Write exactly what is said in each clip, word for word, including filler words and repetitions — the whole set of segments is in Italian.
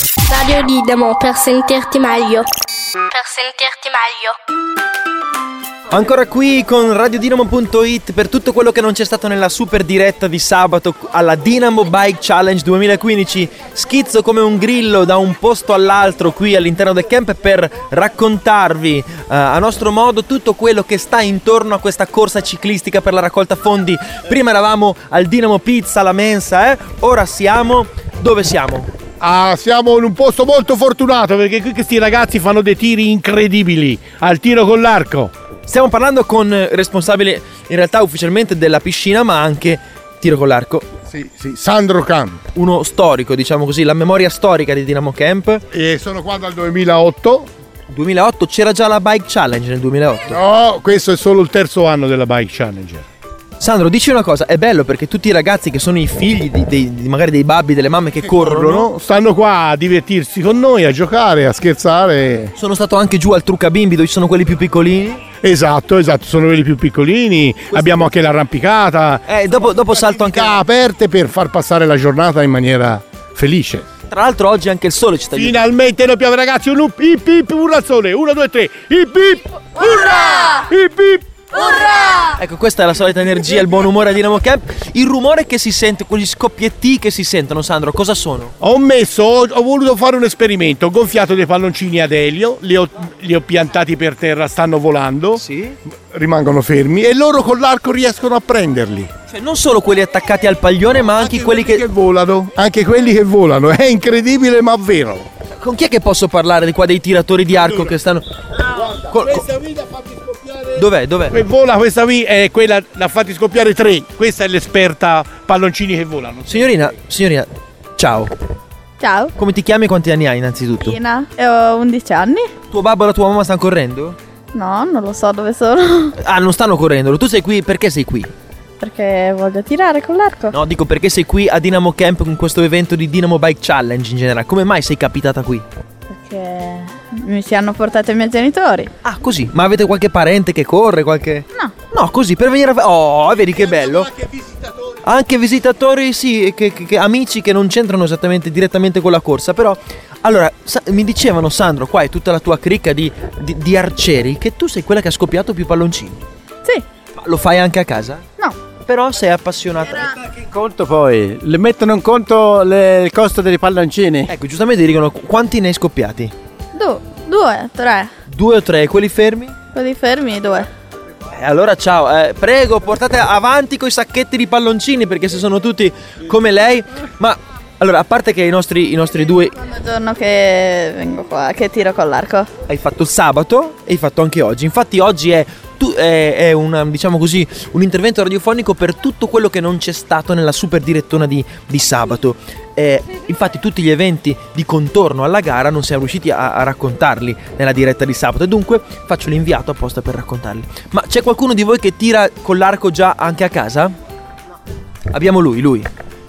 Radio Dinamo per sentirti meglio. Per sentirti meglio. Ancora qui con radiodinamo punto it per tutto quello che non c'è stato nella super diretta di sabato alla Dinamo Bike Challenge duemilaquindici. Schizzo come un grillo da un posto all'altro qui all'interno del camp per raccontarvi uh, a nostro modo tutto quello che sta intorno a questa corsa ciclistica per la raccolta fondi. Prima eravamo al Dinamo Pizza, la mensa, eh? Ora siamo... dove siamo? Ah, siamo in un posto molto fortunato perché qui questi ragazzi fanno dei tiri incredibili al tiro con l'arco. Stiamo parlando con responsabile in realtà ufficialmente della piscina, ma anche tiro con l'arco. Sì, sì, Sandro Camp. Uno storico, diciamo così, la memoria storica di Dinamo Camp. E sono qua dal duemilaotto. duemilaotto, c'era già la Bike Challenge nel duemilaotto? No, questo è solo il terzo anno della Bike Challenge. Sandro, dici una cosa, è bello perché tutti i ragazzi che sono i figli di, di, di magari dei babbi, delle mamme che, che corrono, corrono stanno qua a divertirsi con noi, a giocare, a scherzare. Sono stato anche giù al Trucca Bimbi dove ci sono quelli più piccolini. Esatto, esatto, sono quelli più piccolini. Questo abbiamo anche l'arrampicata. Eh, dopo, dopo salto anche aperte per far passare la giornata in maniera felice. Tra l'altro oggi anche il sole ci sta aiutando. Finalmente non piove ragazzi, un hip hip urla al sole, uno, due, tre, hip hip urra! Hip hip urra! Ecco, questa è la solita energia, il buon umore a Dinamo Camp. Il rumore che si sente, quegli scoppietti che si sentono, Sandro, cosa sono? Ho messo, ho, ho voluto fare un esperimento, ho gonfiato dei palloncini ad elio, li ho, li ho piantati per terra, stanno volando, sì, rimangono fermi e loro con l'arco riescono a prenderli. Cioè non solo quelli attaccati al paglione, ma anche, anche quelli, quelli che... che volano, anche quelli che volano, è incredibile ma vero. Con chi è che posso parlare di qua dei tiratori di arco allora, che stanno... Guarda, Col, questa guida fatti scoppiare. Dov'è? Dov'è? Que vola questa qui è quella, l'ha fatti scoppiare tre. Questa è l'esperta palloncini che volano. Signorina, signorina, ciao. Ciao. Come ti chiami e quanti anni hai innanzitutto? Ina, e ho undici anni. Tuo babbo e la tua mamma stanno correndo? No, non lo so dove sono. Ah, non stanno correndo. Tu sei qui, perché sei qui? Perché voglio tirare con l'arco. No, dico perché sei qui a Dinamo Camp con questo evento di Dinamo Bike Challenge in generale. Come mai sei capitata qui? Perché mi ci hanno portato i miei genitori. Ah, così? Ma avete qualche parente che corre? Qualche... No. No, così, per venire a... Oh, vedi che bello. Anche visitatori. Anche visitatori, sì, che, che, che, amici che non c'entrano esattamente direttamente con la corsa. Però, allora, sa- mi dicevano, Sandro, qua è tutta la tua cricca di, di, di arcieri, che tu sei quella che ha scoppiato più palloncini. Sì. Ma lo fai anche a casa? No. Però sei appassionata. Era... in conto poi, le mettono in conto le, il costo dei palloncini. Ecco, giustamente dicono quanti ne hai scoppiati? Du- due, tre. Due o tre, quelli fermi? Quelli fermi, due. Eh, allora ciao, eh, prego portate avanti coi sacchetti di palloncini perché se sono tutti come lei. Ma allora, a parte che i nostri, i nostri due... Il secondo giorno che vengo qua, che tiro con l'arco. Hai fatto il sabato e hai fatto anche oggi. Infatti oggi è, tu, è, è una, diciamo così, un intervento radiofonico per tutto quello che non c'è stato nella super direttona di, di sabato. Eh, infatti tutti gli eventi di contorno alla gara non siamo riusciti a, a raccontarli nella diretta di sabato e dunque faccio l'inviato apposta per raccontarli. Ma c'è qualcuno di voi che tira con l'arco già anche a casa? No. Abbiamo lui, lui.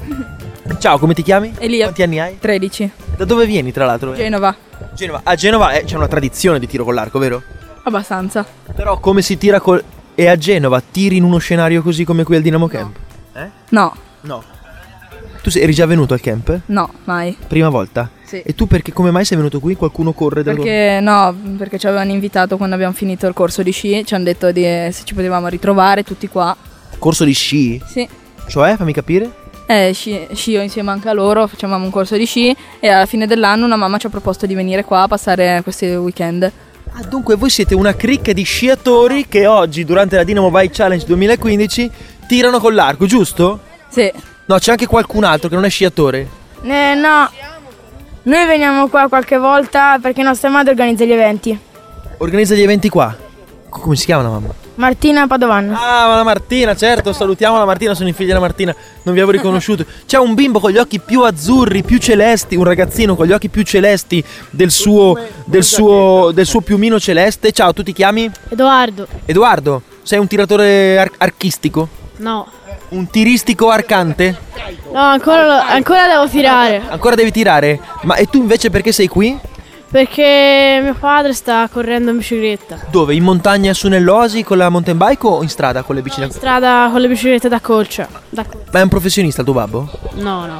Ciao, come ti chiami? Elia. Quanti anni hai? tredici. Da dove vieni tra l'altro? Genova. Genova. A Genova eh, c'è una tradizione di tiro con l'arco, vero? Abbastanza. Però come si tira col... E a Genova tiri in uno scenario così come qui al Dinamo Camp? Eh? No. No. Tu sei, eri già venuto al camp? No, mai. Prima volta? Sì. E tu perché, come mai sei venuto qui? Qualcuno corre da Perché no, perché ci avevano invitato quando abbiamo finito il corso di sci. Ci hanno detto di, se ci potevamo ritrovare tutti qua. Corso di sci? Sì. Cioè, fammi capire? Eh, sci, scio insieme anche a loro, facevamo un corso di sci e alla fine dell'anno una mamma ci ha proposto di venire qua a passare questi weekend. Ah, dunque voi siete una cricca di sciatori che oggi, durante la Dinamo Bike Challenge duemilaquindici, tirano con l'arco, giusto? Sì. No, c'è anche qualcun altro che non è sciatore? Eh, no. Noi veniamo qua qualche volta perché nostra madre organizza gli eventi. Organizza gli eventi qua? Come si chiama la mamma? Martina Padovan. Ah, ma la Martina, certo, salutiamo la Martina, sono i figli della Martina, non vi avevo riconosciuto. C'è un bimbo con gli occhi più azzurri, più celesti, un ragazzino con gli occhi più celesti del suo, del suo, del suo piumino celeste. Ciao, tu ti chiami? Edoardo. Edoardo, sei un tiratore ar- archistico? No. Un tiristico arcante? No, ancora, lo, ancora devo tirare. Ancora devi tirare? Ma e tu invece perché sei qui? Perché mio padre sta correndo in bicicletta. Dove? In montagna su nell'Osi con la mountain bike o in strada con le biciclette? In strada con le biciclette da colcia. Da colcia. Ma è un professionista il tuo babbo? No, no.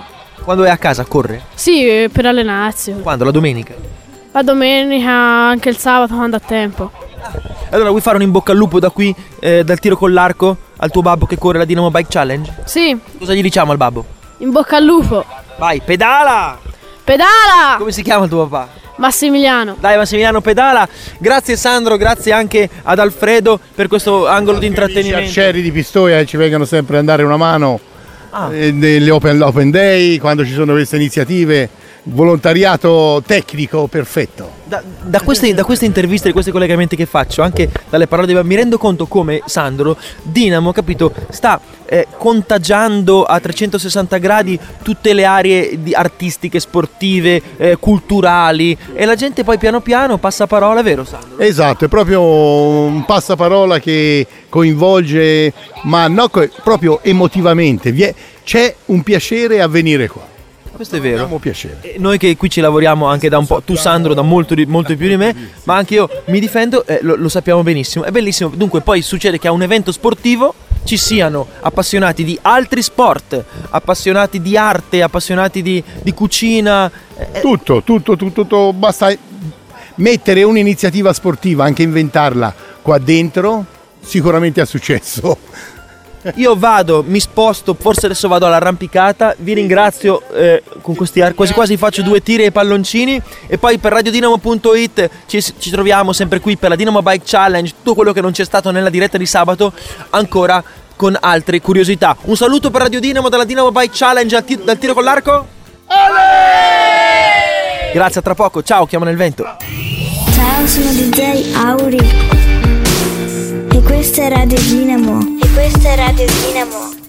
Quando è a casa corre? Sì, per allenarsi. Quando? La domenica? La domenica, anche il sabato quando ha tempo. Allora vuoi fare un in bocca al lupo da qui, eh, dal tiro con l'arco, al tuo babbo che corre la Dynamo Bike Challenge? Sì. Cosa gli diciamo al babbo? In bocca al lupo. Vai, pedala! Pedala! Come si chiama il tuo papà? Massimiliano. Dai Massimiliano, pedala! Grazie Sandro, grazie anche ad Alfredo per questo angolo di intrattenimento. Gli arcieri di Pistoia ci vengono sempre a dare una mano Ah. eh, nelle open, open Day, quando ci sono queste iniziative. Volontariato tecnico perfetto. Da, da, queste, da queste interviste, da questi collegamenti che faccio, anche dalle parole di mi rendo conto come Sandro Dynamo, capito, sta eh, contagiando a trecentosessanta gradi tutte le aree di artistiche, sportive, eh, culturali, e la gente poi piano piano passa parola, vero Sandro? Esatto, è proprio un passaparola che coinvolge, ma no, co- proprio emotivamente. Vi è- c'è un piacere a venire qua. Questo è vero. Abbiamo piacere. E noi che qui ci lavoriamo anche da un po', tu Sandro da molto di, molto più di me, ma anche io mi difendo, eh, lo, lo sappiamo benissimo, è bellissimo. Dunque poi succede che a un evento sportivo ci siano appassionati di altri sport, appassionati di arte, appassionati di, di cucina. eh, Tutto, tutto, tutto, tutto, basta mettere un'iniziativa sportiva, anche inventarla qua dentro, sicuramente ha successo. Io vado, mi sposto, forse adesso vado all'arrampicata, vi ringrazio, eh, con questi ar- quasi quasi faccio due tiri ai palloncini, e poi per radiodinamo punto it ci, ci troviamo sempre qui per la Dynamo Bike Challenge, tutto quello che non c'è stato nella diretta di sabato, ancora con altre curiosità. Un saluto per Radio Dynamo dalla Dynamo Bike Challenge al ti- dal tiro con l'arco. Ale! Grazie, a tra poco, ciao, chiamo nel vento. Ciao, sono D J Auri e questa è Radio Dynamo. E questa è Radio Dynamo.